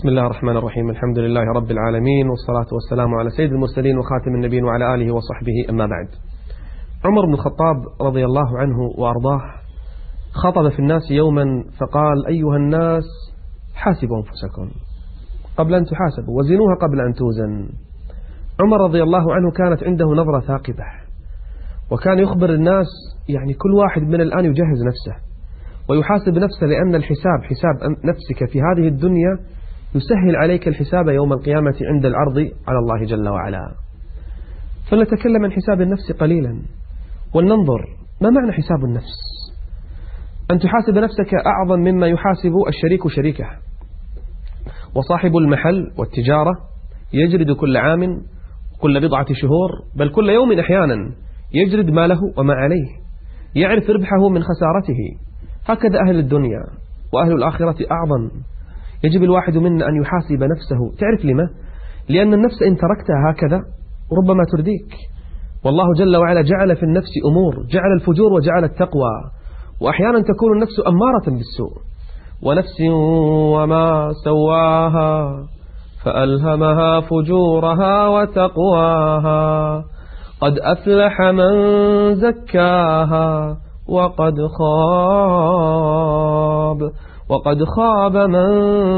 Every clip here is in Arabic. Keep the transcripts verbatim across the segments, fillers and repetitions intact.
بسم الله الرحمن الرحيم. الحمد لله رب العالمين، والصلاة والسلام على سيد المرسلين وخاتم النبيين وعلى آله وصحبه، أما بعد. عمر بن الخطاب رضي الله عنه وأرضاه خطب في الناس يوما فقال: أيها الناس، حاسبوا أنفسكم قبل أن تحاسبوا، وزنوها قبل أن توزن. عمر رضي الله عنه كانت عنده نظرة ثاقبة، وكان يخبر الناس يعني كل واحد من الآن يجهز نفسه ويحاسب نفسه، لأن الحساب حساب نفسك في هذه الدنيا يسهل عليك الحساب يوم القيامة عند العرض على الله جل وعلا. فلنتكلم عن حساب النفس قليلا، ولننظر ما معنى حساب النفس. أن تحاسب نفسك أعظم مما يحاسب الشريك شريكه، وصاحب المحل والتجارة يجرد كل عام، كل بضعة شهور، بل كل يوم أحيانا يجرد ما له وما عليه، يعرف ربحه من خسارته. هكذا أهل الدنيا، وأهل الآخرة أعظم. يجب الواحد منا أن يحاسب نفسه. تعرف لما؟ لأن النفس إن تركتها هكذا ربما ترديك. والله جل وعلا جعل في النفس أمور، جعل الفجور وجعل التقوى، وأحيانا تكون النفس أمارة بالسوء. ونفس وما سواها فألهمها فجورها وتقواها، قد أفلح من زكاها وقد خاب وقد خاب من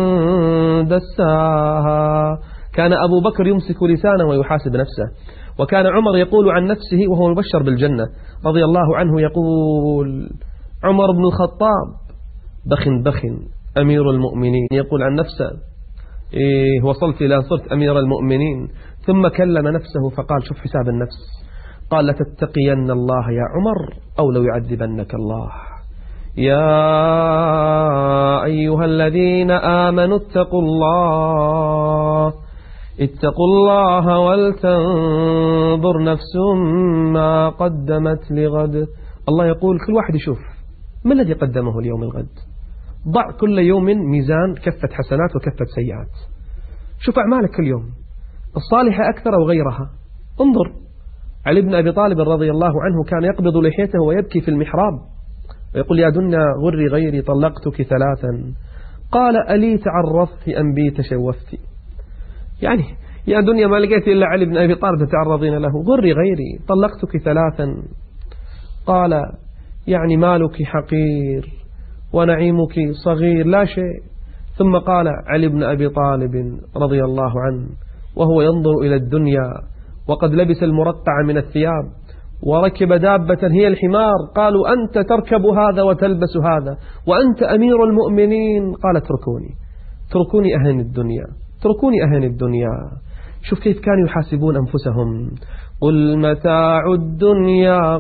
دساها. كان أبو بكر يمسك لسانه ويحاسب نفسه، وكان عمر يقول عن نفسه وهو مبشر بالجنة رضي الله عنه، يقول عمر بن الخطاب: بخ بخ أمير المؤمنين. يقول عن نفسه: إيه وصلت إلى صرت أمير المؤمنين. ثم كلم نفسه فقال: شوف حساب النفس، قال: لتتقين الله يا عمر أو لو يعذبنك الله. يا أيها الذين آمنوا اتقوا الله اتقوا الله ولتنظر نفس ما قدمت لغد. الله يقول كل واحد يشوف ما الذي قدمه اليوم الغد. ضع كل يوم ميزان، كفة حسنات وكفة سيئات. شوف أعمالك كل يوم، الصالحة أكثر أو غيرها. انظر، علي بن أبي طالب رضي الله عنه كان يقبض لحيته ويبكي في المحراب ويقول: يا دنيا غري غيري طلقتك ثلاثا. قال: ألي تعرضت أم بي تشوفت؟ يعني يا دنيا ما لقيت إلا علي بن أبي طالب تتعرضين له. غري غيري طلقتك ثلاثا. قال: يعني مالك حقير ونعيمك صغير لا شيء. ثم قال علي بن أبي طالب رضي الله عنه وهو ينظر إلى الدنيا وقد لبس المرقع من الثياب وركب دابة هي الحمار، قالوا: أنت تركب هذا وتلبس هذا وأنت أمير المؤمنين. قال: اتركوني اتركوني أهن الدنيا اتركوني أهن الدنيا. شوف كيف كانوا يحاسبون أنفسهم. قل متاع الدنيا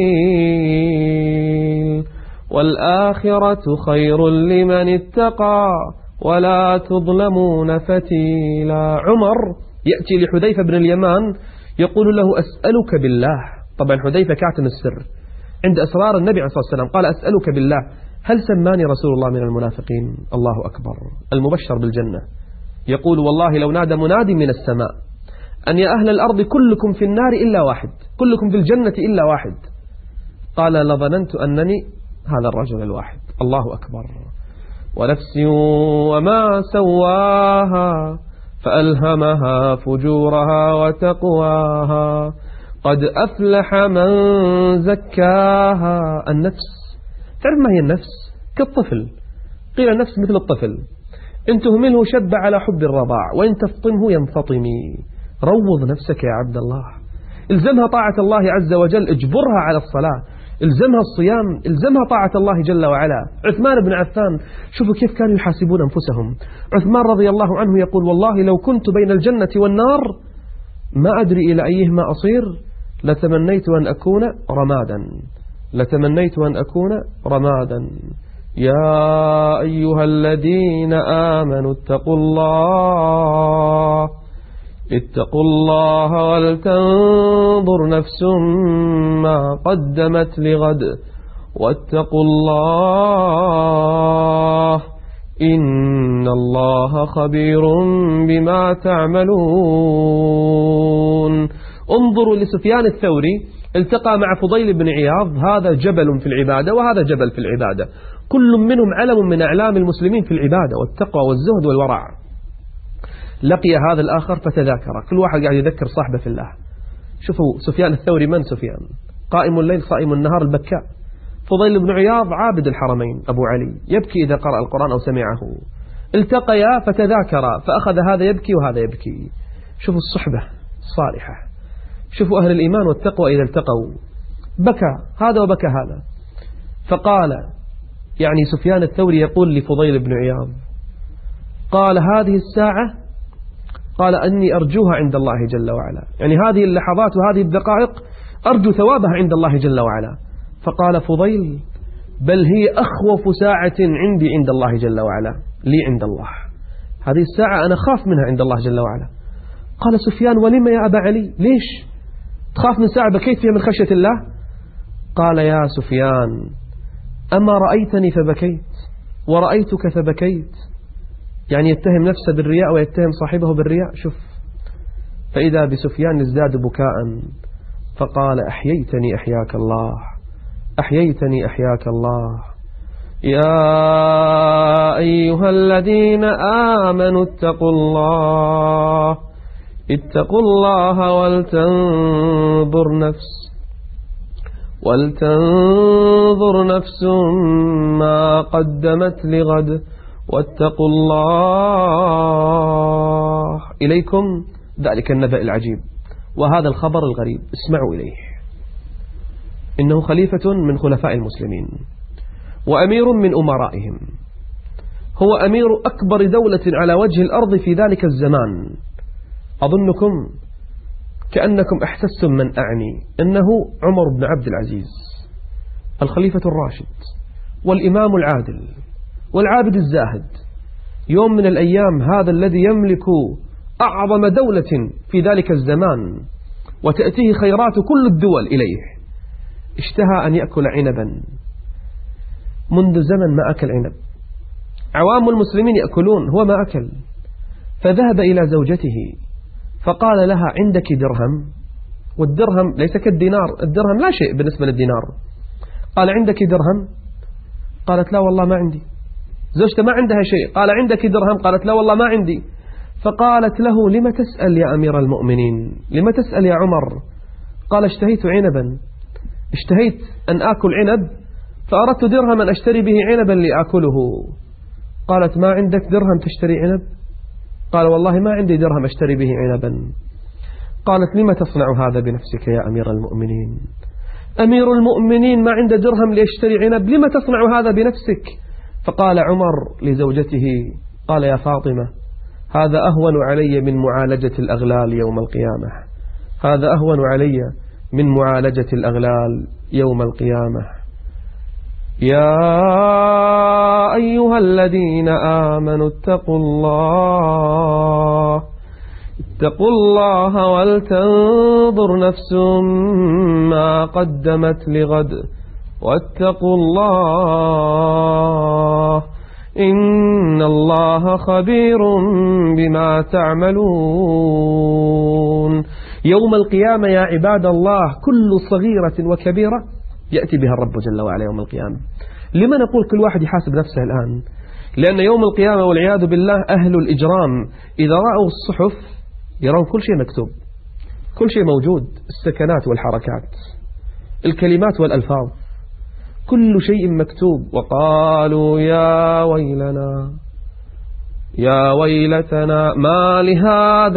قليل والآخرة خير لمن اتقى ولا تظلمون فتيلا. عمر يأتي لحذيفة بن اليمان يقول له: أسألك بالله. طبعا حذيفة كاتم السر عند أسرار النبي عليه الصلاة والسلام. قال: أسألك بالله هل سماني رسول الله من المنافقين؟ الله أكبر، المبشر بالجنة يقول: والله لو نادى منادي من السماء أن يا أهل الأرض كلكم في النار إلا واحد، كلكم في الجنة إلا واحد، قال: لظننت أنني هذا الرجل الواحد. الله أكبر. ونفس وما سواها فألهمها فجورها وتقواها، قد أفلح من زكاها. النفس، تعرف ما هي النفس؟ كالطفل. قيل النفس مثل الطفل، إن تهمله شب على حب الرضاع وإن تفطمه ينفطمي. روض نفسك يا عبد الله، الزمها طاعة الله عز وجل، اجبرها على الصلاة، الزمها الصيام، الزمها طاعة الله جل وعلا. عثمان بن عفان شوفوا كيف كانوا يحاسبون أنفسهم. عثمان رضي الله عنه يقول: والله لو كنت بين الجنة والنار ما أدري إلى أيهما أصير، لتمنيت أن أكون رمادا لتمنيت أن أكون رمادا. يا أيها الذين آمنوا اتقوا الله اتقوا الله ولتنظر نفس ما قدمت لغد واتقوا الله إن الله خبير بما تعملون. انظروا لسفيان الثوري، التقى مع فضيل بن عياض، هذا جبل في العبادة وهذا جبل في العبادة، كل منهم علم من أعلام المسلمين في العبادة والتقوى والزهد والورع. لقي هذا الآخر فتذاكر، كل واحد قاعد يذكر صاحبه في الله. شوفوا سفيان الثوري، من سفيان؟ قائم الليل صائم النهار البكاء. فضيل بن عياض عابد الحرمين أبو علي، يبكي إذا قرأ القرآن أو سمعه. التقيا فتذاكرا، فأخذ هذا يبكي وهذا يبكي. شوفوا الصحبة الصالحة، شوفوا أهل الإيمان والتقوى إذا التقوا. بكى هذا وبكى هذا. فقال يعني سفيان الثوري يقول لفضيل بن عياض، قال هذه الساعة، قال أني أرجوها عند الله جل وعلا، يعني هذه اللحظات وهذه الدقائق أرجو ثوابها عند الله جل وعلا. فقال فضيل بل هي أخوف ساعة عندي عند الله جل وعلا، لي عند الله هذه الساعة أنا خاف منها عند الله جل وعلا. قال سفيان ولما يا أبا علي، ليش تخاف من ساعة بكيت فيها من خشية الله؟ قال يا سفيان أما رأيتني فبكيت ورأيتك فبكيت، يعني يتهم نفسه بالرياء ويتهم صاحبه بالرياء. شوف، فإذا بسفيان ازداد بكاء فقال أحييتني أحياك الله، أحييتني أحياك الله. يا أيها الذين آمنوا اتقوا الله، اتقوا الله ولتنظر نفس ولتنظر نفس ما قدمت لغد واتقوا الله. إليكم ذلك النبأ العجيب وهذا الخبر الغريب، اسمعوا إليه. إنه خليفة من خلفاء المسلمين وأمير من أمرائهم، هو أمير أكبر دولة على وجه الأرض في ذلك الزمان. أظنكم كأنكم احسستم من أعني، إنه عمر بن عبد العزيز الخليفة الراشد والإمام العادل والعابد الزاهد. يوم من الأيام هذا الذي يملك أعظم دولة في ذلك الزمان وتأتيه خيرات كل الدول إليه، اشتهى أن يأكل عنبا. منذ زمن ما أكل عنب، عوام المسلمين يأكلون، هو ما أكل. فذهب إلى زوجته فقال لها عندك درهم؟ والدرهم ليس كالدينار، الدرهم لا شيء بالنسبة للدينار. قال عندك درهم؟ قالت لا والله ما عندي. زوجته ما عندها شيء، قال عندك درهم؟ قالت لا والله ما عندي. فقالت له لما تسأل يا أمير المؤمنين، لما تسأل يا عمر؟ قال اشتهيت عنبا، اشتهيت أن آكل عنب فأردت درهما أشتري به عنبا لآكله. قالت ما عندك درهم تشتري عنب؟ قال والله ما عندي درهم أشتري به عنبا. قالت لما تصنع هذا بنفسك يا أمير المؤمنين؟ أمير المؤمنين ما عنده درهم ليشتري عنب، لما تصنع هذا بنفسك؟ فقال عمر لزوجته، قال يا فاطمة هذا أهون علي من معالجة الأغلال يوم القيامة، هذا أهون علي من معالجة الأغلال يوم القيامة. يا أيها الذين آمنوا اتقوا الله، اتقوا الله ولتنظر نفس ما قدمت لغد واتقوا الله إن الله خبير بما تعملون. يوم القيامة يا عباد الله كل صغيرة وكبيرة يأتي بها الرب جل وعلا يوم القيامة. لما نقول كل واحد يحاسب نفسه الآن؟ لأن يوم القيامة والعياذ بالله أهل الإجرام إذا رأوا الصحف يرون كل شيء مكتوب، كل شيء موجود، السكنات والحركات، الكلمات والألفاظ، كل شيء مكتوب. وقالوا يا ويلنا يا ويلتنا ما لهذا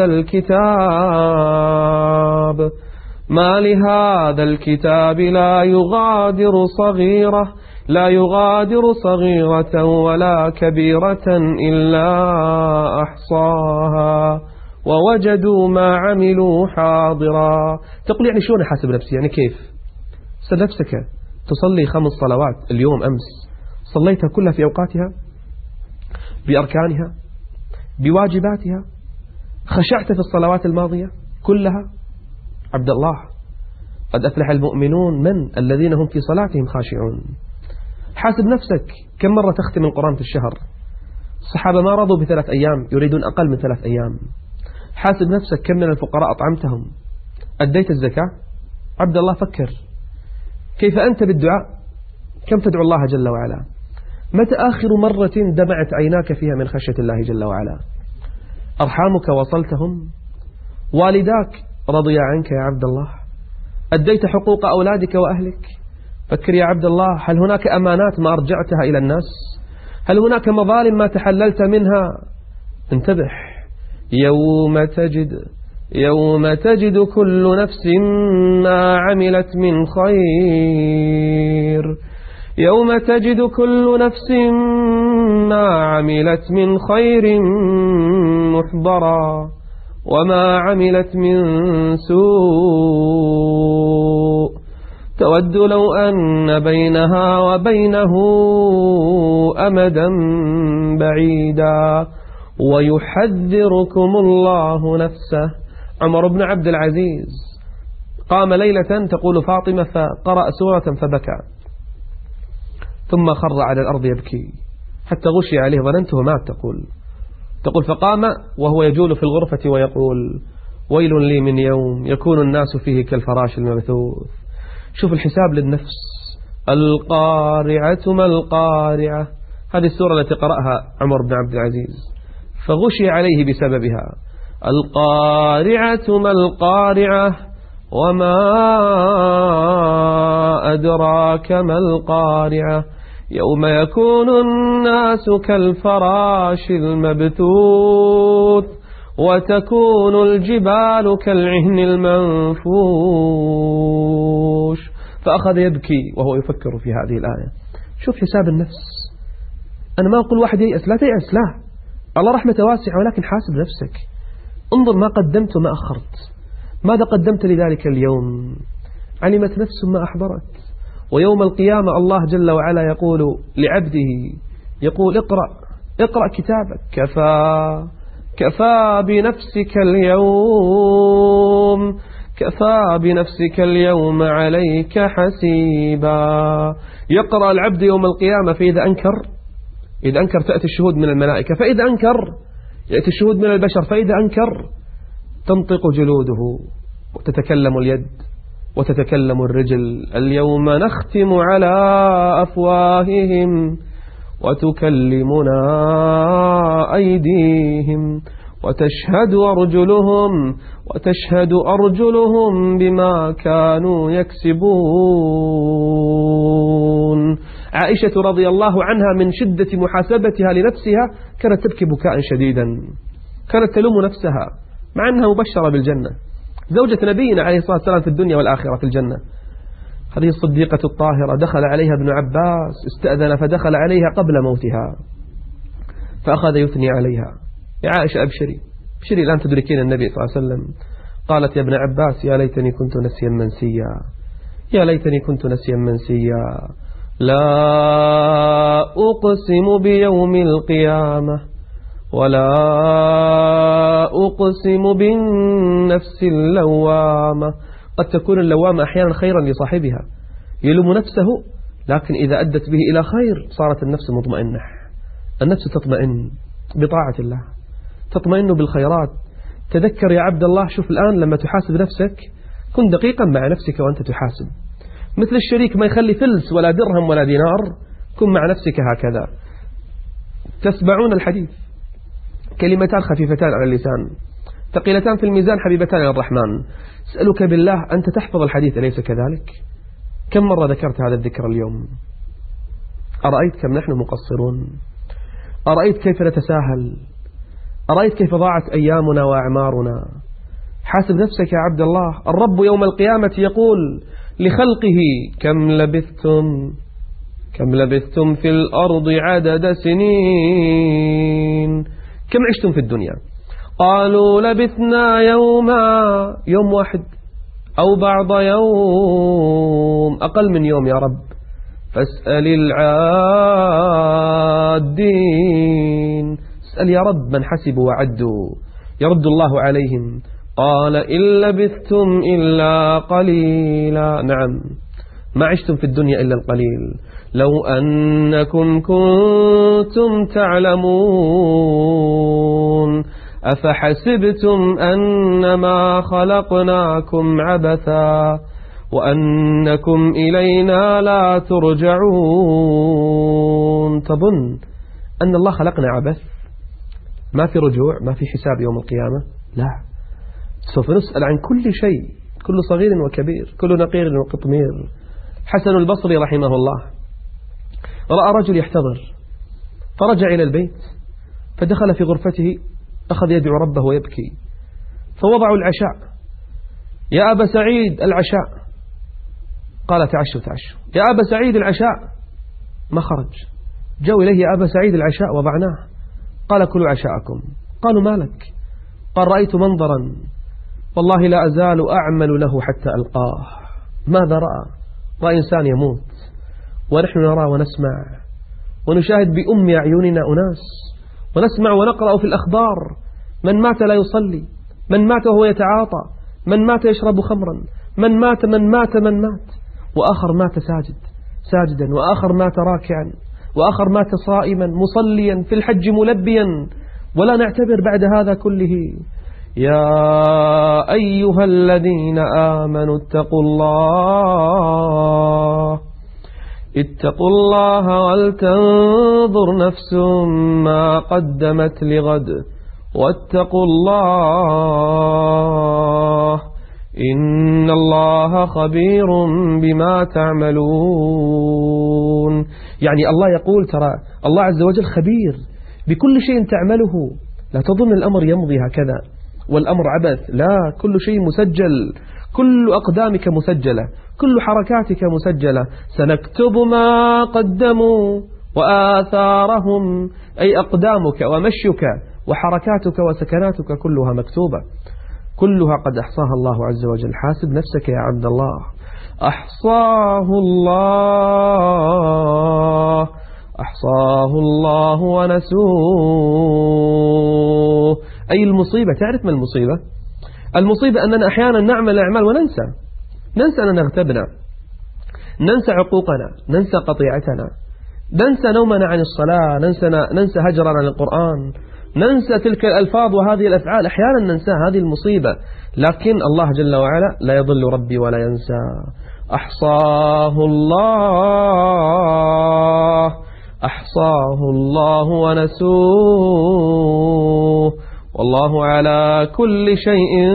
الكتاب ما لهذا الكتاب لا يغادر صغيرة لا يغادر صغيرة ولا كبيرة إلا أحصاها ووجدوا ما عملوا حاضرا. تقول يعني شلون أحاسب نفسي؟ يعني كيف؟ سل نفسك تصلي خمس صلوات اليوم أمس صليتها كلها في أوقاتها بأركانها بواجباتها، خشعت في الصلوات الماضية كلها؟ عبد الله قد أفلح المؤمنون من الذين هم في صلاتهم خاشعون. حاسب نفسك كم مرة تختم القرآن في الشهر؟ الصحابة ما رضوا بثلاث أيام، يريدون أقل من ثلاث أيام. حاسب نفسك كم من الفقراء أطعمتهم؟ أديت الزكاة؟ عبد الله فكر كيف أنت بالدعاء، كم تدعو الله جل وعلا؟ متى آخر مرة دمعت عيناك فيها من خشية الله جل وعلا؟ أرحامك وصلتهم؟ والداك رضيا عنك يا عبد الله؟ أديت حقوق أولادك وأهلك؟ فكر يا عبد الله، هل هناك أمانات ما أرجعتها إلى الناس؟ هل هناك مظالم ما تحللت منها؟ انتبه. يوم تجد يوم تجد كل نفس ما عملت من خير يوم تجد كل نفس ما عملت من خير محضرا وما عملت من سوء تود لو أن بينها وبينه أمدا بعيدا ويحذركم الله نفسه. عمر بن عبد العزيز قام ليلة تقول فاطمة فقرأ سورة فبكى، ثم خر على الأرض يبكي حتى غشي عليه ظننته مات. تقول تقول فقام وهو يجول في الغرفة ويقول ويل لي من يوم يكون الناس فيه كالفراش المبثوث. شوف الحساب للنفس. القارعة ما القارعة، هذه السورة التي قرأها عمر بن عبد العزيز فغشي عليه بسببها. القارعة ما القارعة وما أدراك ما القارعة يوم يكون الناس كالفراش المبثوث وتكون الجبال كالعهن المنفوش. فأخذ يبكي وهو يفكر في هذه الآية. شوف حساب النفس. أنا ما أقول واحد ييأس، لا تيأس، لا، الله رحمته واسعة، ولكن حاسب نفسك. انظر ما قدمت وما أخرت، ماذا قدمت لذلك اليوم؟ علمت نفس ما أحضرت. ويوم القيامة الله جل وعلا يقول لعبده، يقول اقرأ اقرأ كتابك، كفى كفى بنفسك اليوم كفى بنفسك اليوم عليك حسيبا. يقرأ العبد يوم القيامة، فإذا أنكر إذا أنكر تأتي الشهود من الملائكة، فإذا أنكر يأتي الشهود من البشر، فإذا أنكر تنطق جلوده وتتكلم اليد وتتكلم الرجل. اليوم نختم على أفواههم وتكلمنا أيديهم وتشهد أرجلهم وتشهد أرجلهم بما كانوا يكسبون. عائشة رضي الله عنها من شدة محاسبتها لنفسها كانت تبكي بكاء شديدا، كانت تلوم نفسها مع أنها مبشرة بالجنة، زوجة نبينا عليه الصلاة والسلام في الدنيا والآخرة في الجنة. هذه الصديقة الطاهرة دخل عليها ابن عباس، استأذن فدخل عليها قبل موتها فأخذ يثني عليها: يا عائشة أبشري أبشري الآن تدركين النبي صلى الله عليه وسلم. قالت: يا ابن عباس يا ليتني كنت نسيا منسيا، يا ليتني كنت نسيا منسيا. لا أقسم بيوم القيامة ولا أقسم بالنفس اللوامة. قد تكون اللوامة أحيانا خيرا لصاحبها، يلوم نفسه، لكن إذا أدت به إلى خير صارت النفس مطمئنة. النفس تطمئن بطاعة الله، تطمئن بالخيرات. تذكر يا عبد الله، شوف الآن لما تحاسب نفسك كن دقيقا مع نفسك وأنت تحاسب، مثل الشريك ما يخلي فلس ولا درهم ولا دينار. كن مع نفسك هكذا. تسمعون الحديث: كلمتان خفيفتان على اللسان ثقيلتان في الميزان حبيبتان إلى الرحمن. أسألك بالله أنت تحفظ الحديث أليس كذلك؟ كم مرة ذكرت هذا الذكر اليوم؟ أرأيت كم نحن مقصرون؟ أرأيت كيف نتساهل؟ أرأيت كيف ضاعت أيامنا وأعمارنا؟ حاسب نفسك يا عبد الله. الرب يوم القيامة يقول لخلقه: كم لبثتم كم لبثتم في الأرض عدد سنين. كم عشتم في الدنيا؟ قالوا لبثنا يوما، يوم واحد أو بعض يوم، أقل من يوم يا رب. فاسأل العادين، اسأل يا رب من حسبوا وعدوا، يرد الله عليهم. قال إن لبثتم إلا قليلا. نعم، ما عشتم في الدنيا إلا القليل. لو أنكم كنتم تعلمون أفحسبتم أنما خلقناكم عبثا وأنكم إلينا لا ترجعون. تظن أن الله خلقنا عبث؟ ما في رجوع، ما في حساب يوم القيامة. لا، سوف نسأل عن كل شيء، كل صغير وكبير، كل نقير وقطمير. حسن البصري رحمه الله رأى رجل يحتضر فرجع إلى البيت، فدخل في غرفته أخذ يدعو ربه ويبكي، فوضعوا العشاء. يا أبا سعيد العشاء، قال تعشوا تعشوا. يا أبا سعيد العشاء، ما خرج. جاءوا إليه يا أبا سعيد العشاء، وضعناه. قال كلوا عشاءكم. قالوا ما لك؟ قال رأيت منظرا والله لا أزال أعمل له حتى ألقاه. ماذا رأى؟ رأى إنسان يموت، ونحن نرى ونسمع ونشاهد بأم أعيننا أناس، ونسمع ونقرأ في الأخبار من مات لا يصلي، من مات وهو يتعاطى، من مات يشرب خمرا، من مات من مات من مات، وآخر مات ساجد ساجدا، وآخر مات راكعا، وآخر مات صائما مصليا في الحج ملبيا، ولا نعتبر بعد هذا كله. يا أيها الذين آمنوا اتقوا الله اتقوا الله ولتنظر نفس ما قدمت لغد واتقوا الله إن الله خبير بما تعملون. يعني الله يقول ترى الله عز وجل خبير بكل شيء تعمله، لا تظن الأمر يمضي هكذا والأمر عبث، لا، كل شيء مسجل، كل أقدامك مسجلة، كل حركاتك مسجلة. سنكتب ما قدموا وآثارهم، أي أقدامك ومشيك وحركاتك وسكناتك كلها مكتوبة، كلها قد أحصاها الله عز وجل. حاسب نفسك يا عبد الله، أحصاه الله أحصاه الله ونسوه. أي المصيبة، تعرف ما المصيبة؟ المصيبة أننا أحيانا نعمل الأعمال وننسى، ننسى أننا اغتبنا، ننسى عقوقنا، ننسى قطيعتنا، ننسى نومنا عن الصلاة، ننسى, ننسى هجرنا للقرآن، ننسى تلك الألفاظ وهذه الأفعال، أحيانا ننسى. هذه المصيبة. لكن الله جل وعلا لا يضل ربي ولا ينسى. أحصاه الله أحصاه الله ونسوه والله على كل شيء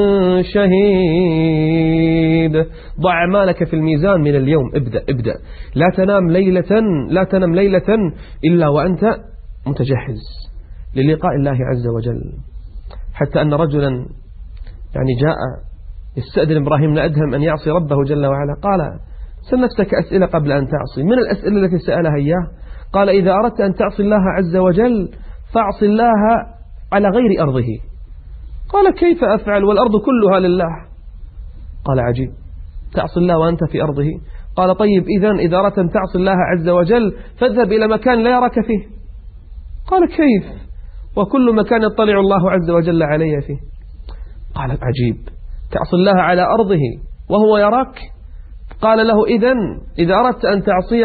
شهيد. ضع أعمالك في الميزان من اليوم، ابدأ ابدأ لا تنام ليلة لا تنام ليلة إلا وأنت متجهز للقاء الله عز وجل. حتى أن رجلا يعني جاء يستأذن إبراهيم بن أدهم أن يعصي ربه جل وعلا، قال سل نفسك أسئلة قبل أن تعصي. من الأسئلة التي سألها إياه؟ قال إذا أردت أن تعصي الله عز وجل فاعصي الله على غير أرضه. قال كيف أفعل والأرض كلها لله؟ قال عجيب، تعصي الله وأنت في أرضه؟ قال طيب إذن إذا أردت أن تعصي الله عز وجل فاذهب إلى مكان لا يراك فيه. قال كيف وكل مكان يطلع الله عز وجل علي فيه؟ قال عجيب، تعصي الله على أرضه وهو يراك؟ قال له إذن إذا أردت أن تعصيه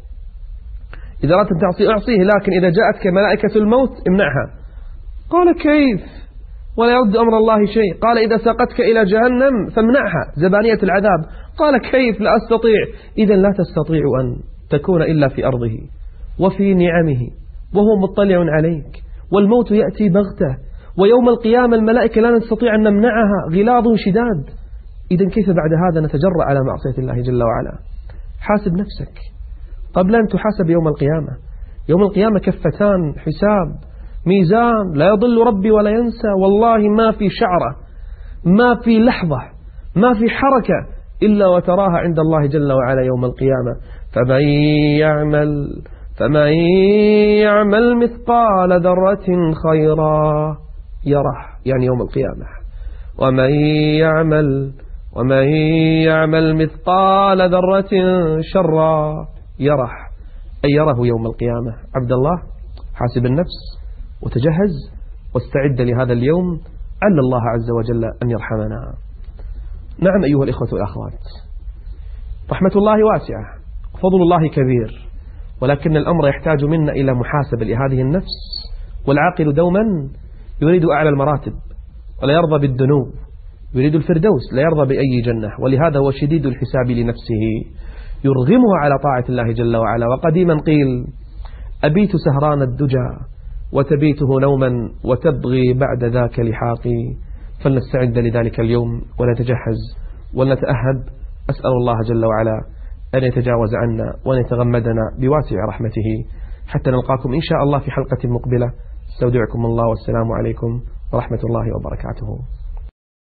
إذا أردت أن تعصيه أعصيه، لكن إذا جاءتك ملائكة الموت امنعها. قال كيف ولا يرد أمر الله شيء؟ قال إذا ساقتك إلى جهنم فامنعها زبانية العذاب. قال كيف لا أستطيع؟ إذن لا تستطيع أن تكون إلا في أرضه وفي نعمه وهو مطلع عليك، والموت يأتي بغتة، ويوم القيامة الملائكة لا نستطيع أن نمنعها، غلاظ شداد. إذن كيف بعد هذا نتجرأ على معصية الله جل وعلا؟ حاسب نفسك قبل أن تحاسب يوم القيامة. يوم القيامة كفتان، حساب، ميزان، لا يضل ربي ولا ينسى. والله ما في شعرة، ما في لحظة، ما في حركة إلا وتراها عند الله جل وعلا يوم القيامة. فمن يعمل فمن يعمل مثقال ذرة خيرا يره، يعني يوم القيامة. ومن يعمل ومن يعمل مثقال ذرة شرا يره، أي يره يوم القيامة. عبد الله، حاسب النفس وتجهز واستعد لهذا اليوم، عل الله عز وجل أن يرحمنا. نعم أيها الإخوة والأخوات، رحمة الله واسعة، فضل الله كبير، ولكن الأمر يحتاج منا إلى محاسبة لهذه النفس. والعاقل دوما يريد أعلى المراتب ولا يرضى بالدنو، يريد الفردوس لا يرضى بأي جنة، ولهذا هو شديد الحساب لنفسه، يرغمها على طاعة الله جل وعلا. وقديما قيل أبيت سهران الدجى وتبيته نوما وتبغي بعد ذاك لحاقي، فلنستعد لذلك اليوم ونتجهز ولنتأهب. أسأل الله جل وعلا أن يتجاوز عنا وأن يتغمدنا بواسع رحمته، حتى نلقاكم إن شاء الله في حلقة مقبلة. استودعكم الله والسلام عليكم ورحمة الله وبركاته.